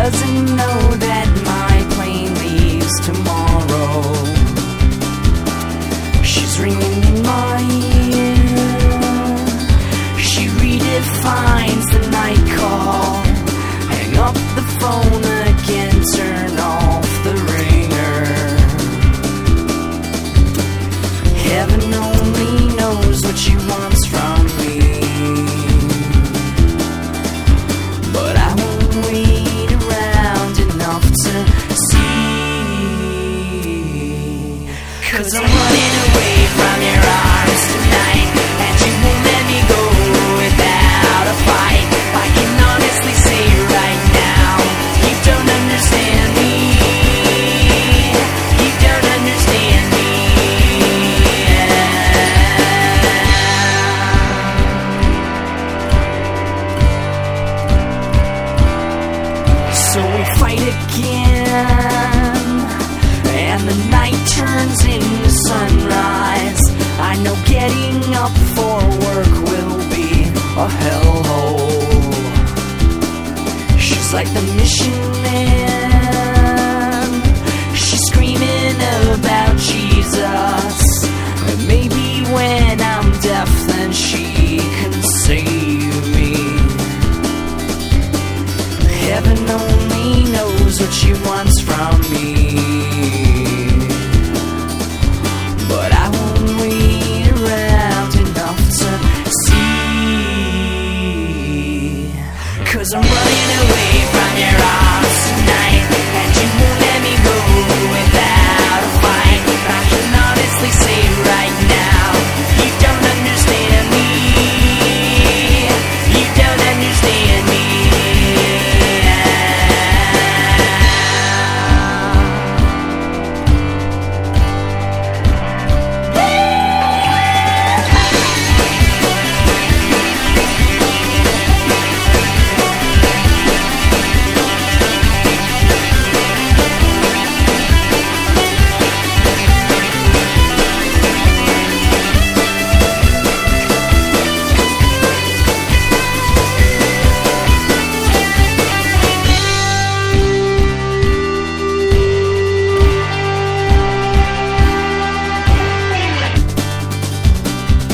doesn't know that my plane leaves tomorrow. She's ringing in my ear. She redefines the night call. Hang up the phone again, turn off the ringer. Heaven only knows what she wants from me, but I won't wait around enough to see. 'Cause I'm running away from your arms tonight, and you won't let me go without a fight. I can honestly say right now, you don't understand me. You don't understand me. So we fight again, and the night turns into sunrise. I know getting up for work will be a hellhole. She's like the mission man. She screams